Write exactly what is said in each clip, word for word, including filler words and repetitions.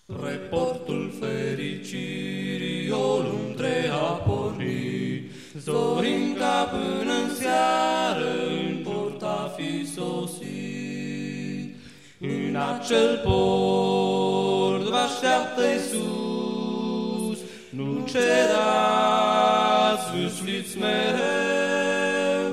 Reportul fericirii o luntre a pornit, zorind ca până-n seară în port a fi sosit. În acel port vă așteaptă Iisus, nu cerați, vâsliți mereu,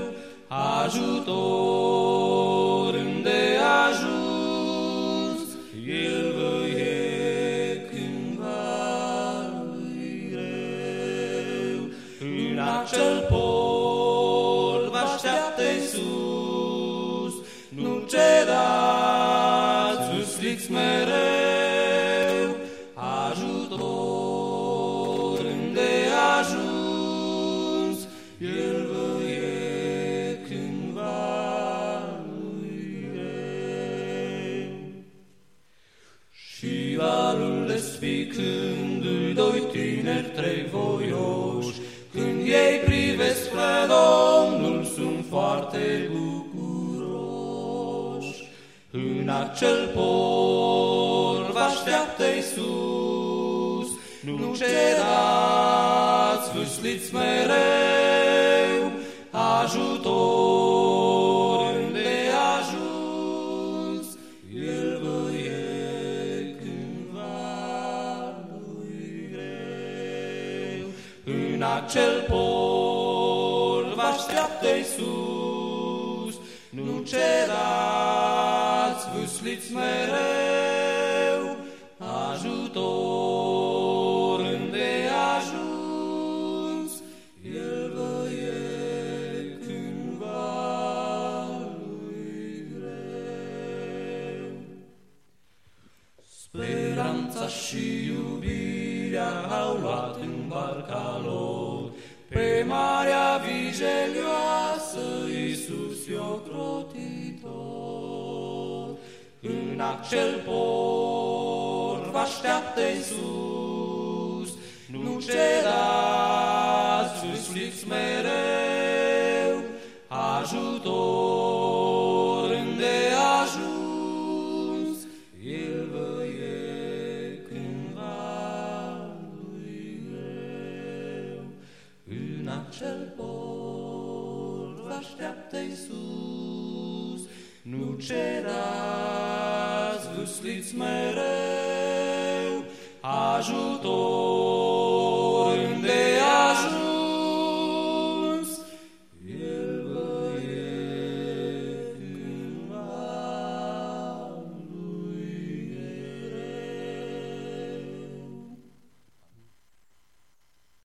ajutor îndeajuns, El vă e cândva lui greu. În acel port vă așteaptă Iisus, nu cerați, vâsliți mereu, ajutor îndeajuns, El vă e cândva lui greu. Și valul despicându-i doi tineri trei voioși, când ei privesc spre Domnul, sunt foarte bucuroși. În acel port vă așteaptă Iisus, nu cerați, vâsliți mereu, ajutor îndeajuns, El vă e cândva lui greu. În acel port vă așteaptă Iisus, nu cerați, vâsliți mereu, ajutor îndeajuns, El vă e cândva lui greu. Speranța și iubirea au luat în barca lor, pe marea vijelioasă Iisus i-o crotitor. În acel port vă așteaptă Iisus, nu cerați, vâsliți mereu, ajutor îndeajuns, El vă e cândva lui greu. În acel port vă așteaptă Iisus, nu cerați, vâsliți mereu, ajutor